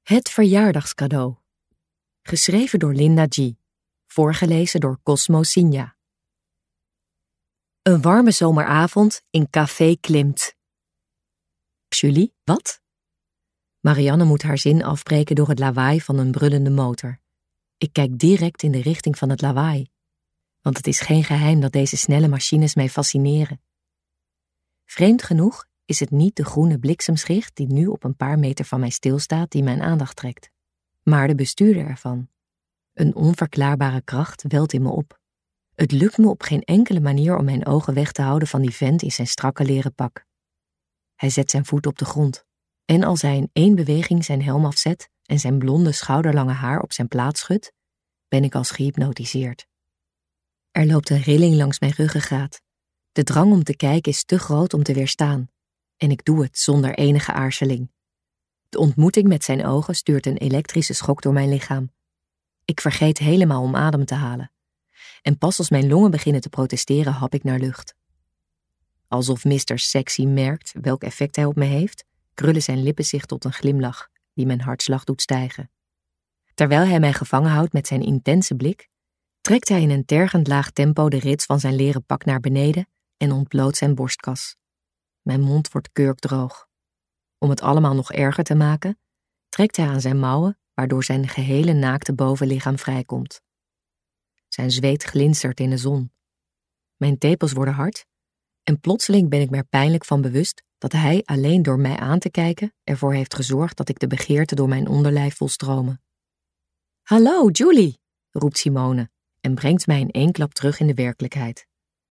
Het verjaardagscadeau. Geschreven door Linda G. Voorgelezen door Cosmo Signa. Een warme zomeravond in Café Klimt. Julie, wat? Marianne moet haar zin afbreken door het lawaai van een brullende motor. Ik kijk direct in de richting van het lawaai. Want het is geen geheim dat deze snelle machines mij fascineren. Vreemd genoeg is het niet de groene bliksemschicht die nu op een paar meter van mij stilstaat die mijn aandacht trekt, maar de bestuurder ervan. Een onverklaarbare kracht welt in me op. Het lukt me op geen enkele manier om mijn ogen weg te houden van die vent in zijn strakke leren pak. Hij zet zijn voet op de grond en als hij in één beweging zijn helm afzet en zijn blonde schouderlange haar op zijn plaats schudt, ben ik als gehypnotiseerd. Er loopt een rilling langs mijn ruggengraat. De drang om te kijken is te groot om te weerstaan. En ik doe het zonder enige aarzeling. De ontmoeting met zijn ogen stuurt een elektrische schok door mijn lichaam. Ik vergeet helemaal om adem te halen. En pas als mijn longen beginnen te protesteren, hap ik naar lucht. Alsof Mr. Sexy merkt welk effect hij op me heeft, krullen zijn lippen zich tot een glimlach die mijn hartslag doet stijgen. Terwijl hij mij gevangen houdt met zijn intense blik, trekt hij in een tergend laag tempo de rits van zijn leren pak naar beneden en ontbloot zijn borstkas. Mijn mond wordt kurkdroog. Om het allemaal nog erger te maken, trekt hij aan zijn mouwen, waardoor zijn gehele naakte bovenlichaam vrijkomt. Zijn zweet glinstert in de zon. Mijn tepels worden hard en plotseling ben ik me er pijnlijk van bewust dat hij alleen door mij aan te kijken ervoor heeft gezorgd dat ik de begeerte door mijn onderlijf voel stromen. Hallo, Julie, roept Simone en brengt mij in één klap terug in de werkelijkheid.